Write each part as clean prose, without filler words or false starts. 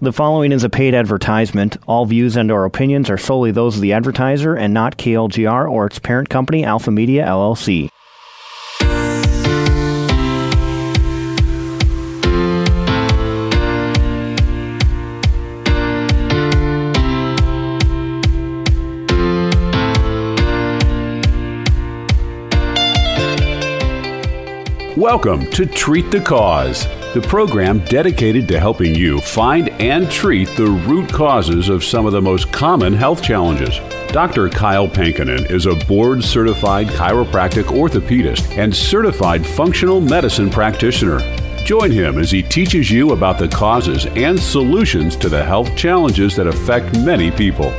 The following is a paid advertisement. All views and/or opinions are solely those of the advertiser and not KLGR or its parent company, Alpha Media, LLC. Welcome to Treat the Cause, the program dedicated to helping you find and treat the root causes of some of the most common health challenges. Dr. Kyle Pankinen is a board-certified chiropractic orthopedist and certified functional medicine practitioner. Join him as he teaches you about the causes and solutions to the health challenges that affect many people.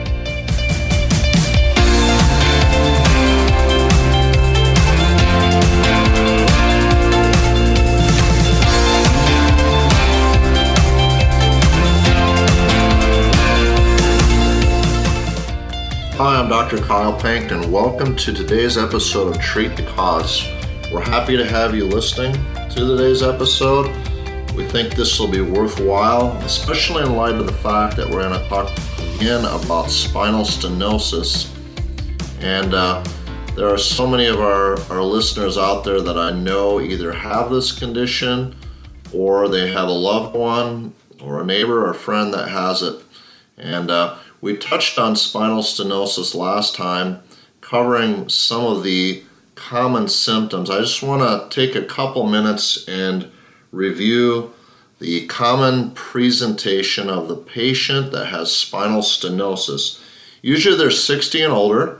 Hi, I'm Dr. Kyle Pank, and welcome to today's episode of Treat the Cause. We're happy to have you listening to today's episode. We think this will be worthwhile, especially in light of the fact that we're going to talk again about spinal stenosis. And there are so many of our listeners out there that I know either have this condition or they have a loved one or a neighbor or friend that has it. And we touched on spinal stenosis last time, covering some of the common symptoms. I just want to take a couple minutes and review the common presentation of the patient that has spinal stenosis. Usually they're 60 and older,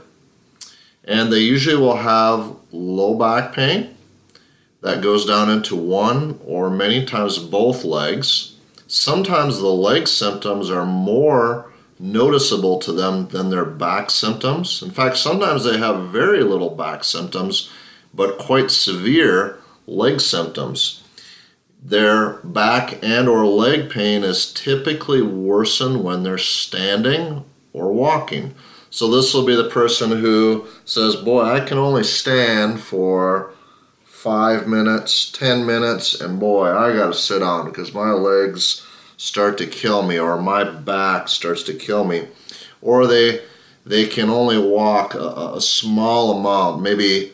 and they usually will have low back pain that goes down into one or many times both legs. Sometimes the leg symptoms are more noticeable to them than their back symptoms. In fact, sometimes they have very little back symptoms, but quite severe leg symptoms. Their back and or leg pain is typically worsened when they're standing or walking. So this will be the person who says, boy, I can only stand for 5 minutes, 10 minutes, and boy, I gotta sit down because my legs start to kill me, or my back starts to kill me. Or they can only walk a small amount, maybe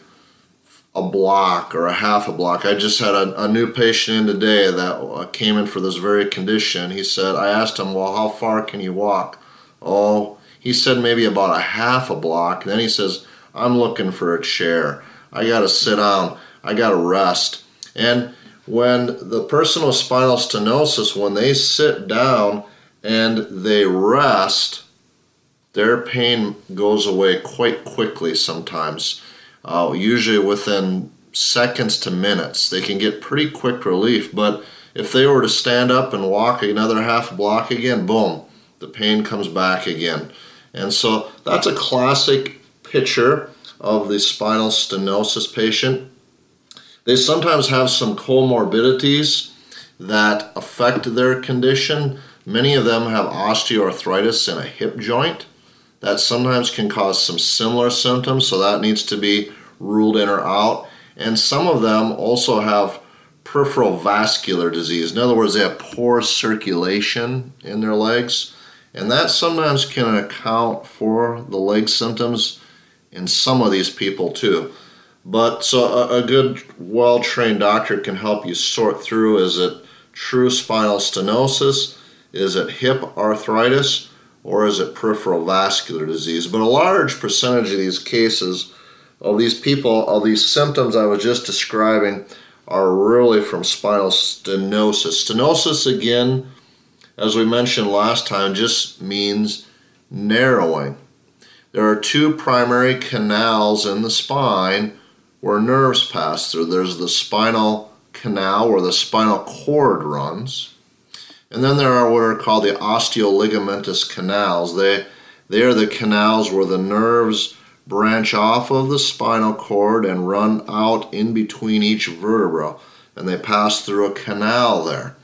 a block or a half a block. I just had a new patient in today that came in for this very condition. He said, I asked him, well, how far can you walk? Oh, he said maybe about a half a block. And then he says, I'm looking for a chair. I gotta sit down. I gotta rest. And when the person with spinal stenosis, when they sit down and they rest, their pain goes away quite quickly sometimes, usually within seconds to minutes. They can get pretty quick relief, but if they were to stand up and walk another half block again, boom, the pain comes back again. And so that's a classic picture of the spinal stenosis patient. They sometimes have some comorbidities that affect their condition. Many of them have osteoarthritis in a hip joint. That sometimes can cause some similar symptoms, so that needs to be ruled in or out. And some of them also have peripheral vascular disease. In other words, they have poor circulation in their legs. And that sometimes can account for the leg symptoms in some of these people too. But so a good, well-trained doctor can help you sort through, is it true spinal stenosis, is it hip arthritis, or is it peripheral vascular disease? But a large percentage of these cases, of these people, of these symptoms I was just describing, are really from spinal stenosis. Stenosis, again, as we mentioned last time, just means narrowing. There are two primary canals in the spine where nerves pass through. There's the spinal canal where the spinal cord runs, and then there are what are called the osteoligamentous canals. They are the canals where the nerves branch off of the spinal cord and run out in between each vertebra, and they pass through a canal there.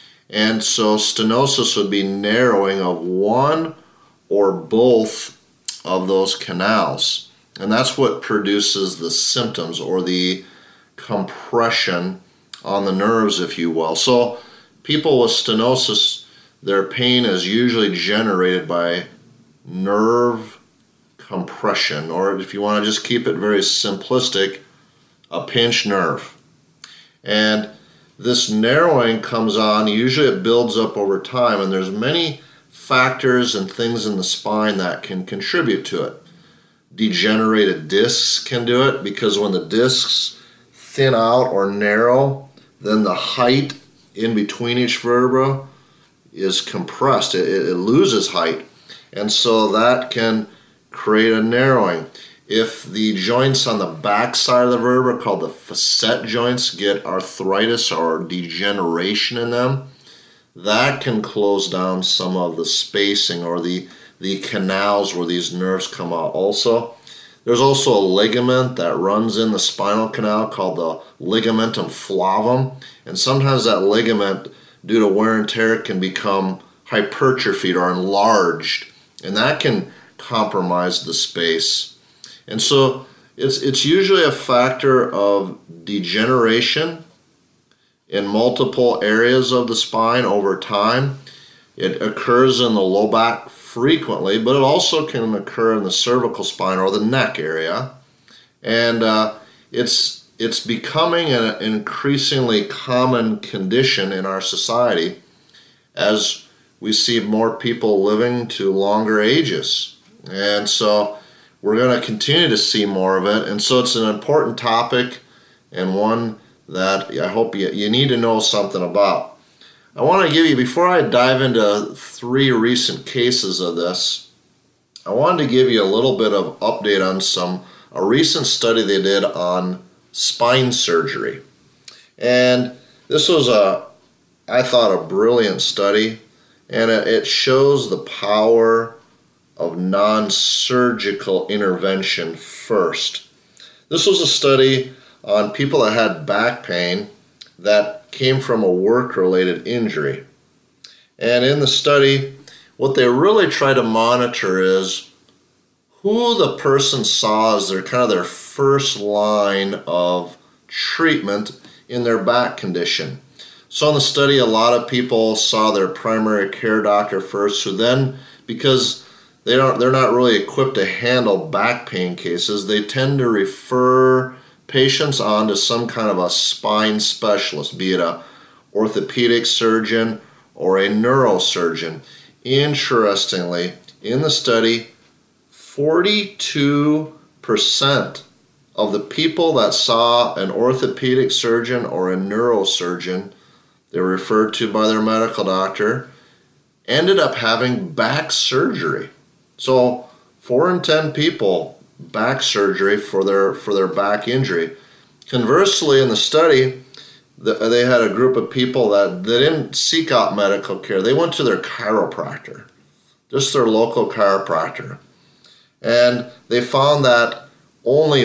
And so stenosis would be narrowing of one or both of those canals. And that's what produces the symptoms or the compression on the nerves, if you will. So people with stenosis, their pain is usually generated by nerve compression, or if you want to just keep it very simplistic, a pinched nerve. And this narrowing comes on, usually it builds up over time, and there's many factors and things in the spine that can contribute to it. Degenerated discs can do it, because when the discs thin out or narrow, then the height in between each vertebra is compressed. It loses height, and so that can create a narrowing. If the joints on the back side of the vertebra, called the facet joints, get arthritis or degeneration in them, that can close down some of the spacing or the canals where these nerves come out also. There's also a ligament that runs in the spinal canal called the ligamentum flavum, and sometimes that ligament, due to wear and tear, can become hypertrophied or enlarged, and that can compromise the space. And so it's usually a factor of degeneration in multiple areas of the spine over time. It occurs in the low back frequently, but it also can occur in the cervical spine or the neck area. And it's becoming an increasingly common condition in our society as we see more people living to longer ages. And so we're going to continue to see more of it. And so it's an important topic, and one that I hope you need to know something about. I want to give you, before I dive into 3 recent cases of this, I wanted to give you a little bit of update on a recent study they did on spine surgery. And this was I thought, a brilliant study, and it shows the power of non-surgical intervention first. This was a study on people that had back pain that came from a work-related injury. And in the study, what they really try to monitor is who the person saw as their first line of treatment in their back condition. So in the study, a lot of people saw their primary care doctor first, who then, because they're not really equipped to handle back pain cases, they tend to refer patients on to some kind of a spine specialist, be it a orthopedic surgeon or a neurosurgeon. Interestingly, in the study, 42% of the people that saw an orthopedic surgeon or a neurosurgeon they were referred to by their medical doctor ended up having back surgery. So 4 in 10 people back surgery for their back injury. Conversely, in the study, they had a group of people that they didn't seek out medical care. They went to their chiropractor, just their local chiropractor. And they found that only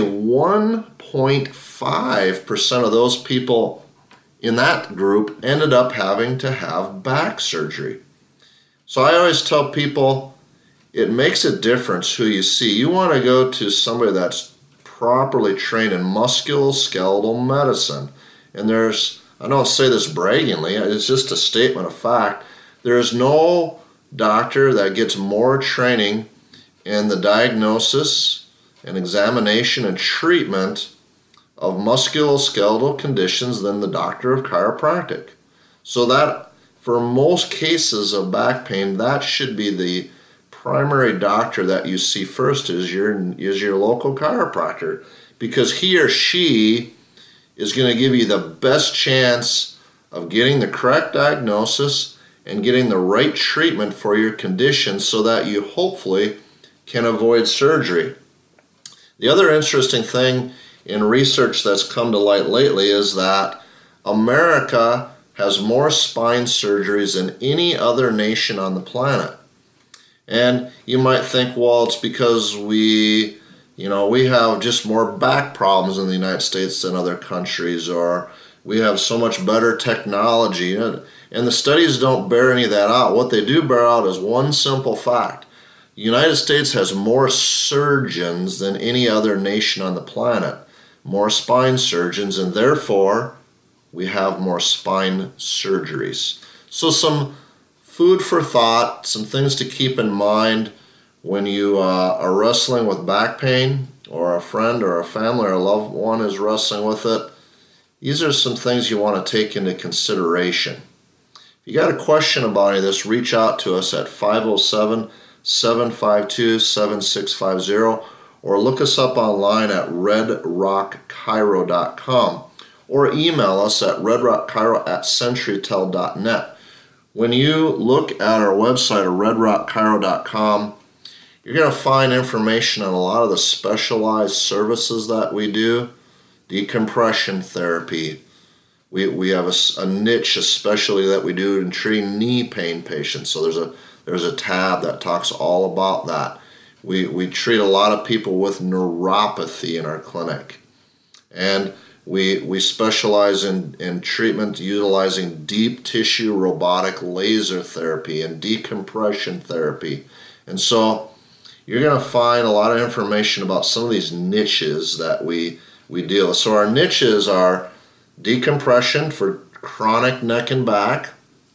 1.5% of those people in that group ended up having to have back surgery. So I always tell people, it makes a difference who you see. You want to go to somebody that's properly trained in musculoskeletal medicine. And I don't say this braggingly, it's just a statement of fact. There is no doctor that gets more training in the diagnosis and examination and treatment of musculoskeletal conditions than the doctor of chiropractic. So that, for most cases of back pain, that should be the primary doctor that you see first, is your local chiropractor, because he or she is going to give you the best chance of getting the correct diagnosis and getting the right treatment for your condition so that you hopefully can avoid surgery. The other interesting thing in research that's come to light lately is that America has more spine surgeries than any other nation on the planet. And you might think, well, it's because we have just more back problems in the United States than other countries, or we have so much better technology. And the studies don't bear any of that out. What they do bear out is one simple fact. The United States has more surgeons than any other nation on the planet, more spine surgeons, and therefore we have more spine surgeries. So some food for thought, some things to keep in mind when you are wrestling with back pain, or a friend or a family or a loved one is wrestling with it. These are some things you want to take into consideration. If you got a question about any of this, reach out to us at 507-752-7650 or look us up online at redrockchiro.com or email us at redrockchiro@centurytel.net. When you look at our website at redrockchiro.com, you're going to find information on a lot of the specialized services that we do. Decompression therapy. We have a niche especially that we do in treating knee pain patients. So there's a tab that talks all about that. We treat a lot of people with neuropathy in our clinic. And we specialize in treatment utilizing deep tissue robotic laser therapy and decompression therapy. And so you're going to find a lot of information about some of these niches that we deal with. So our niches are decompression for chronic neck and back,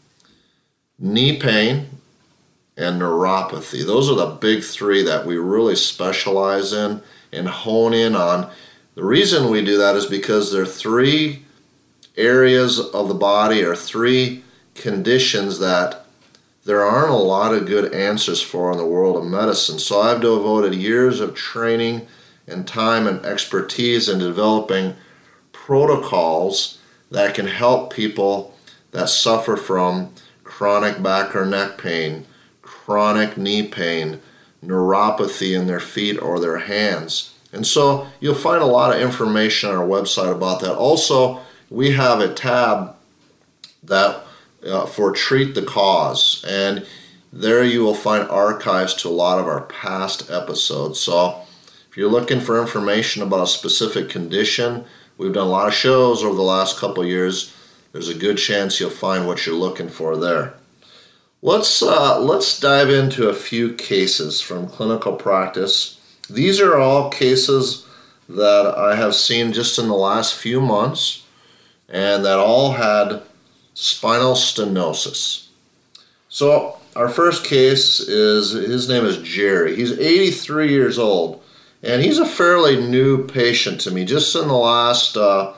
knee pain, and neuropathy. Those are the big three that we really specialize in and hone in on. The reason we do that is because there are three areas of the body or three conditions that there aren't a lot of good answers for in the world of medicine. So I've devoted years of training and time and expertise in developing protocols that can help people that suffer from chronic back or neck pain, chronic knee pain, neuropathy in their feet or their hands. And so you'll find a lot of information on our website about that. Also, we have a tab that for Treat the Cause, and there you will find archives to a lot of our past episodes. So if you're looking for information about a specific condition, we've done a lot of shows over the last couple of years. There's a good chance you'll find what you're looking for there. Let's dive into a few cases from clinical practice. These are all cases that I have seen just in the last few months, and that all had spinal stenosis. So our first case his name is Jerry. He's 83 years old, and he's a fairly new patient to me, just in the last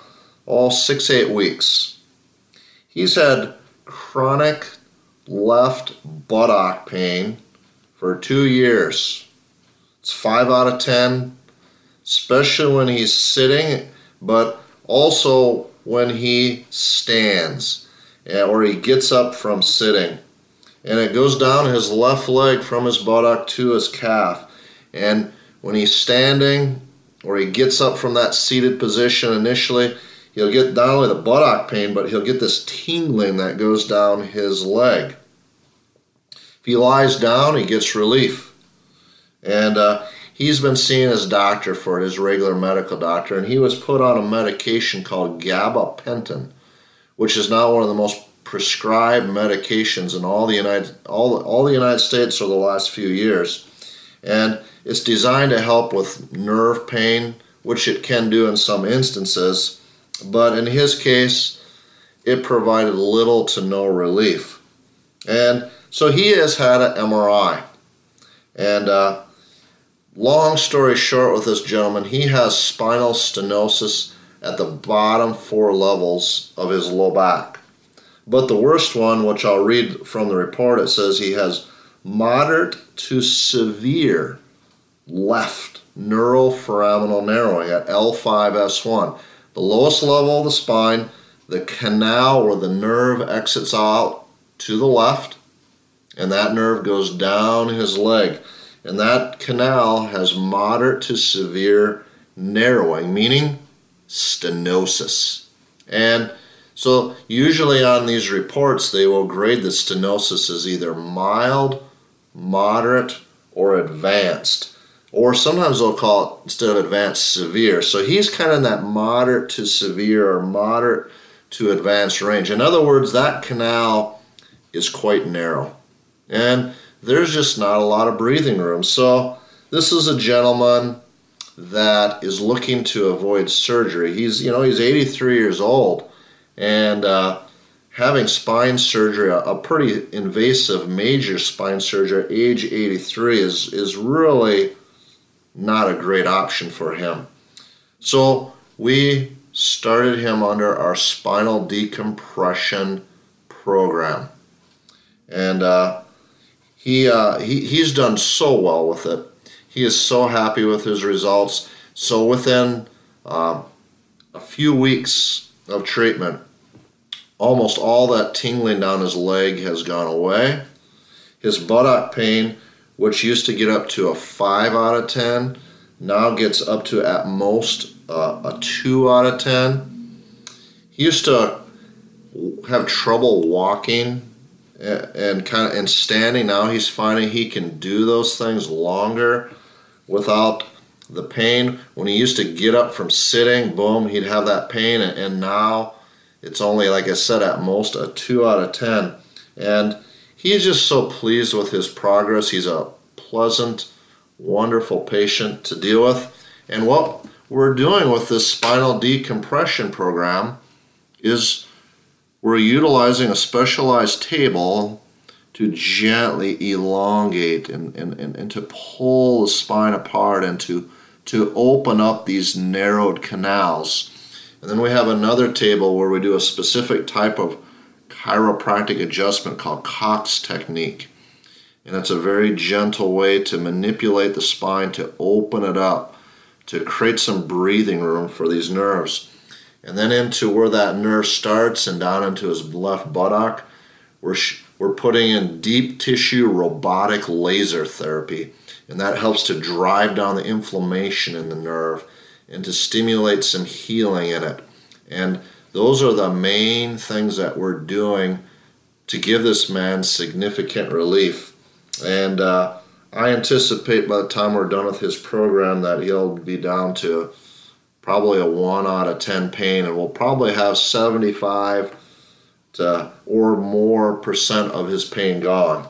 6-8 weeks. He's had chronic left buttock pain for 2 years. It's 5 out of 10, especially when he's sitting, but also when he stands or he gets up from sitting. And it goes down his left leg from his buttock to his calf. And when he's standing or he gets up from that seated position initially, he'll get not only the buttock pain, but he'll get this tingling that goes down his leg. If he lies down, he gets relief. And he's been seeing his doctor for it, his regular medical doctor, and he was put on a medication called gabapentin, which is now one of the most prescribed medications in all the United States over the last few years. And it's designed to help with nerve pain, which it can do in some instances, but in his case, it provided little to no relief. And so he has had an MRI. And long story short with this gentleman, he has spinal stenosis at the bottom 4 levels of his low back. But the worst one, which I'll read from the report, it says he has moderate to severe left neuroforaminal narrowing at L5-S1. The lowest level of the spine, the canal where the nerve exits out to the left, and that nerve goes down his leg. And that canal has moderate to severe narrowing, meaning stenosis. And so usually on these reports, they will grade the stenosis as either mild, moderate, or advanced. Or sometimes they'll call it, instead of advanced, severe. So he's kind of in that moderate to severe or moderate to advanced range. In other words, that canal is quite narrow. And there's just not a lot of breathing room. So this is a gentleman that is looking to avoid surgery. He's 83 years old, and having spine surgery, a pretty invasive major spine surgery at age 83 is really not a great option for him. So we started him under our spinal decompression program. And he's done so well with it. He is so happy with his results. So within a few weeks of treatment, almost all that tingling down his leg has gone away. His buttock pain, which used to get up to a 5 out of 10, now gets up to at most a 2 out of 10. He used to have trouble walking and standing. Now he's finding he can do those things longer without the pain. When he used to get up from sitting, boom, he'd have that pain, and now it's only, like I said, at most a 2 out of 10. And he's just so pleased with his progress. He's a pleasant, wonderful patient to deal with. And what we're doing with this spinal decompression program is we're utilizing a specialized table to gently elongate and to pull the spine apart and to open up these narrowed canals. And then we have another table where we do a specific type of chiropractic adjustment called Cox technique. And it's a very gentle way to manipulate the spine to open it up, to create some breathing room for these nerves. And then into where that nerve starts and down into his left buttock, we're putting in deep tissue robotic laser therapy. And that helps to drive down the inflammation in the nerve and to stimulate some healing in it. And those are the main things that we're doing to give this man significant relief. And I anticipate by the time we're done with his program that he'll be down to probably a 1 out of 10 pain, and we'll probably have 75 or more percent of his pain gone.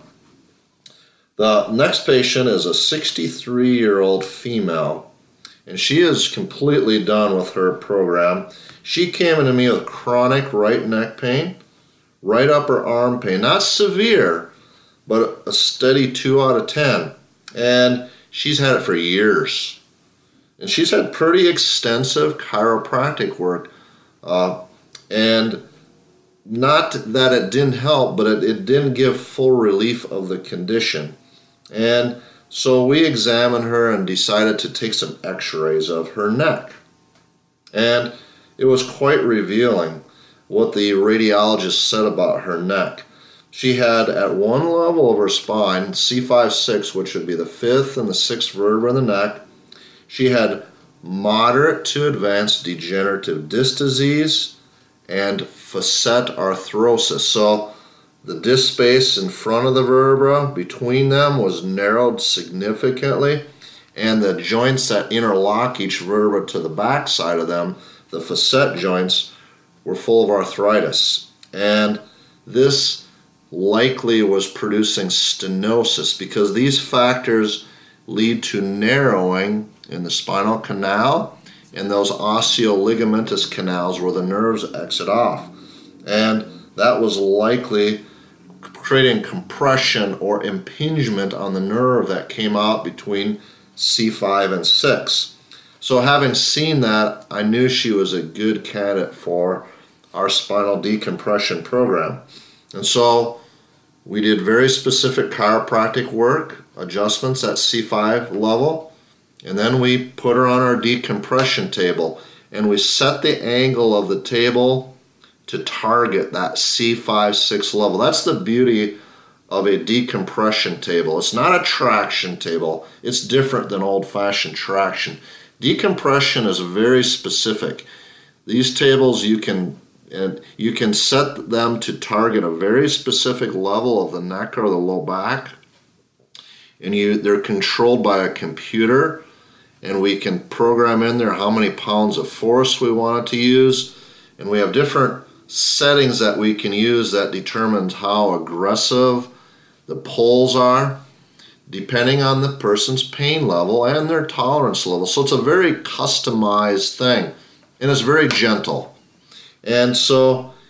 The next patient is a 63-year-old female, and she is completely done with her program. She came into me with chronic right neck pain, right upper arm pain, not severe, but a steady 2 out of 10. And she's had it for years. And she's had pretty extensive chiropractic work. And not that it didn't help, but it didn't give full relief of the condition. And so we examined her and decided to take some x-rays of her neck. And it was quite revealing what the radiologist said about her neck. She had at one level of her spine, C5-6, which would be the 5th and the 6th vertebra in the neck, she had moderate to advanced degenerative disc disease and facet arthrosis. So the disc space in front of the vertebra, between them, was narrowed significantly, and the joints that interlock each vertebra to the back side of them, the facet joints, were full of arthritis. And this likely was producing stenosis because these factors lead to narrowing in the spinal canal and those osteoligamentous canals where the nerves exit off. And that was likely creating compression or impingement on the nerve that came out between C5 and 6. So having seen that, I knew she was a good candidate for our spinal decompression program. And so we did very specific chiropractic work, adjustments at C5 level, and then we put her on our decompression table, and we set the angle of the table to target that C5-6 level. That's the beauty of a decompression table. It's not a traction table. It's different than old-fashioned traction. Decompression is very specific. These tables you can set them to target a very specific level of the neck or the low back, and they're controlled by a computer, and we can program in there how many pounds of force we want it to use, and we have different settings that we can use that determines how aggressive the pulls are, depending on the person's pain level and their tolerance level. So it's a very customized thing, and it's very gentle. And so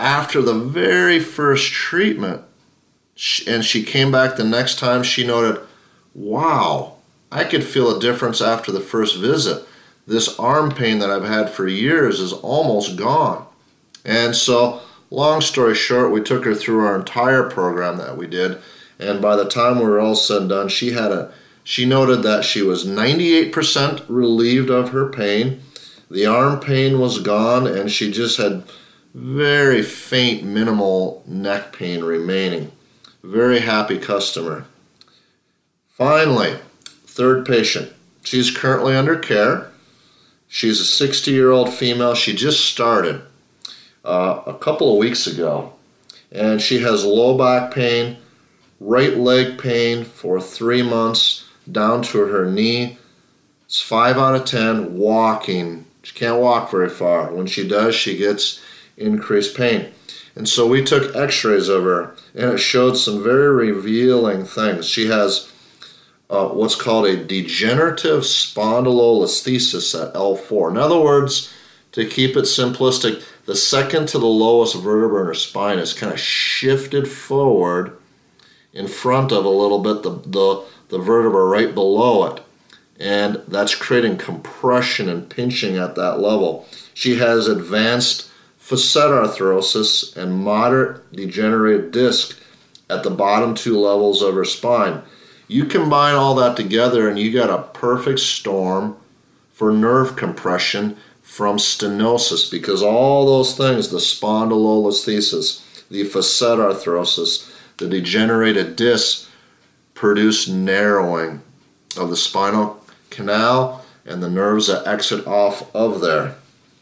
after the very first treatment, and she came back the next time, she noted, wow, I could feel a difference after the first visit. This arm pain that I've had for years is almost gone. And so, long story short, we took her through our entire program that we did, and by the time we were all said and done, she noted that she was 98% relieved of her pain. The arm pain was gone, and she just had very faint, minimal neck pain remaining. Very happy customer. Finally, third patient. She's currently under care. She's a 60-year-old female. She just started a couple of weeks ago, and she has low back pain, right leg pain for 3 months down to her knee. It's 5 out of 10 walking. She can't walk very far. When she does, she gets increased pain. And so we took x-rays of her, and it showed some very revealing things. She has what's called a degenerative spondylolisthesis at L4. In other words, to keep it simplistic, the second to the lowest vertebra in her spine is kind of shifted forward in front of a little bit the vertebra right below it. And that's creating compression and pinching at that level. She has advanced facet arthrosis and moderate degenerated disc at the bottom 2 levels of her spine. You combine all that together and you got a perfect storm for nerve compression from stenosis, because all those things, the spondylolisthesis, the facet arthrosis, the degenerated disc, produce narrowing of the spinal canal and the nerves that exit off of there.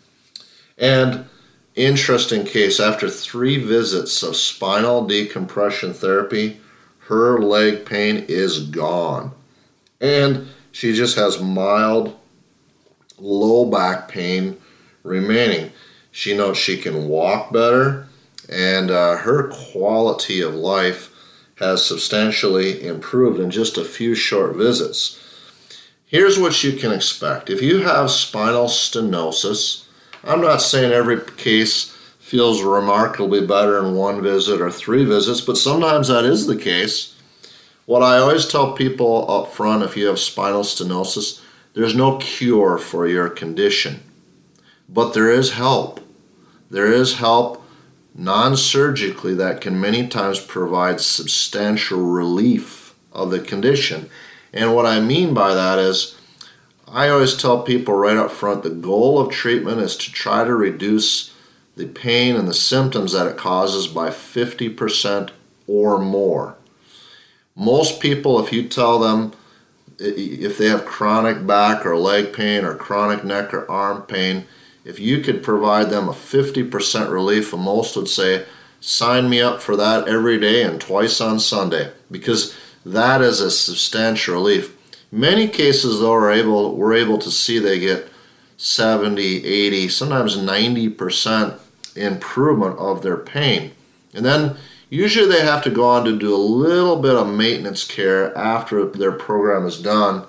And interesting case, after 3 visits of spinal decompression therapy, her leg pain is gone. And she just has mild low back pain remaining. She knows she can walk better, and her quality of life has substantially improved in just a few short visits. Here's what you can expect. If you have spinal stenosis, I'm not saying every case feels remarkably better in 1 visit or 3 visits, but sometimes that is the case. What I always tell people up front, if you have spinal stenosis, there's no cure for your condition, but there is help. There is help non-surgically that can many times provide substantial relief of the condition. And what I mean by that is, I always tell people right up front, the goal of treatment is to try to reduce the pain and the symptoms that it causes by 50% or more. Most people, if you tell them if they have chronic back or leg pain or chronic neck or arm pain, if you could provide them a 50% relief, most would say, sign me up for that every day and twice on Sunday, because that is a substantial relief. Many cases, though, we're able to see they get 70, 80, sometimes 90% improvement of their pain. And then usually they have to go on to do a little bit of maintenance care after their program is done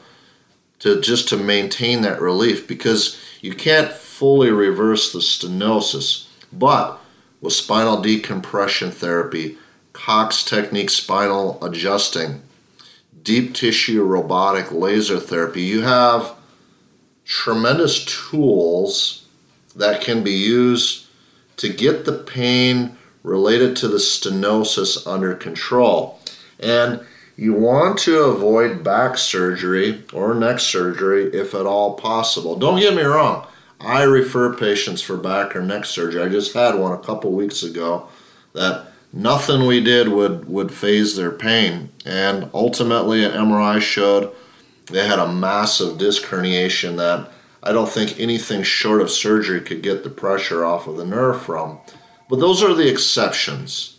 to maintain that relief, because you can't fully reverse the stenosis. But with spinal decompression therapy, Cox technique spinal adjusting, deep tissue robotic laser therapy, you have tremendous tools that can be used to get the pain related to the stenosis under control. And you want to avoid back surgery or neck surgery if at all possible. Don't get me wrong, I refer patients for back or neck surgery. I just had one a couple weeks ago that nothing we did would phase their pain. And ultimately an MRI showed they had a massive disc herniation that I don't think anything short of surgery could get the pressure off of the nerve from. But those are the exceptions.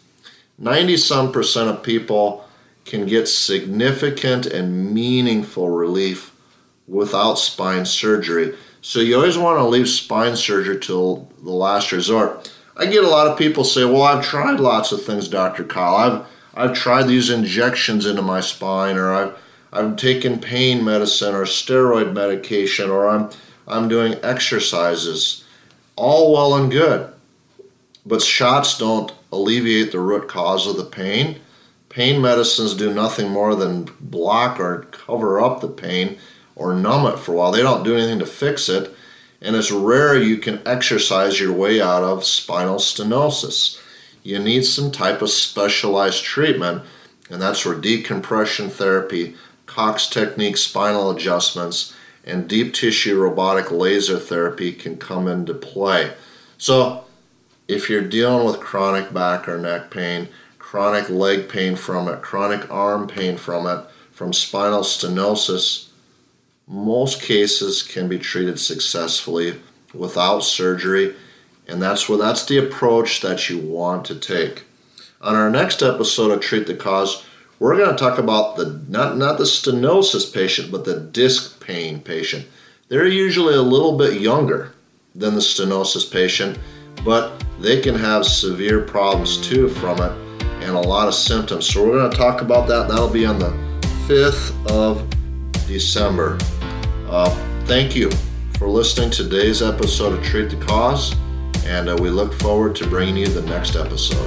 90-some% of people can get significant and meaningful relief without spine surgery. So you always want to leave spine surgery till the last resort. I get a lot of people say, well, I've tried lots of things, Dr. Kyle. I've tried these injections into my spine, or I've taken pain medicine or steroid medication, or I'm doing exercises. All well and good. But shots don't alleviate the root cause of the pain. Pain medicines do nothing more than block or cover up the pain or numb it for a while. They don't do anything to fix it. And it's rare you can exercise your way out of spinal stenosis. You need some type of specialized treatment, and that's where decompression therapy, Cox technique spinal adjustments, and deep tissue robotic laser therapy can come into play. So if you're dealing with chronic back or neck pain, chronic leg pain from it, chronic arm pain from it, from spinal stenosis, most cases can be treated successfully without surgery, and that's the approach that you want to take. On our next episode of Treat the Cause, we're going to talk about not the stenosis patient, but the disc pain patient. They're usually a little bit younger than the stenosis patient, but they can have severe problems too from it and a lot of symptoms. So we're going to talk about that. That'll be on the 5th of December. Thank you for listening to today's episode of Treat the Cause, and we look forward to bringing you the next episode.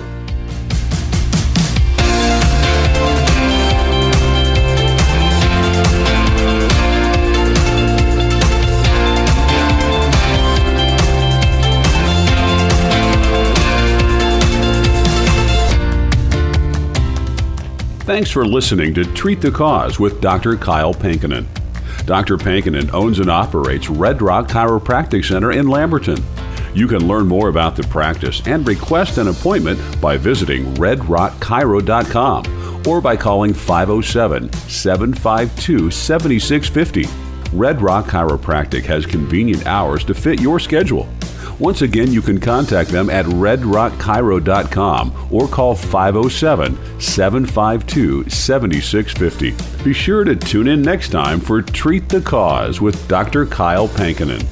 Thanks for listening to Treat the Cause with Dr. Kyle Pankinen. Dr. Pankinen owns and operates Red Rock Chiropractic Center in Lamberton. You can learn more about the practice and request an appointment by visiting redrockchiro.com or by calling 507-752-7650. Red Rock Chiropractic has convenient hours to fit your schedule. Once again, you can contact them at redrockchiro.com or call 507-752-7650. Be sure to tune in next time for Treat the Cause with Dr. Kyle Pankinen.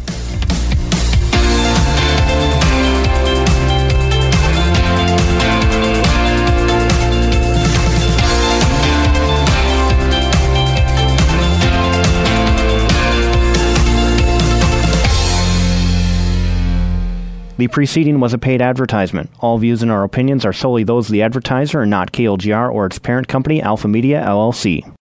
The preceding was a paid advertisement. All views and our opinions are solely those of the advertiser and not KLGR or its parent company, Alpha Media, LLC.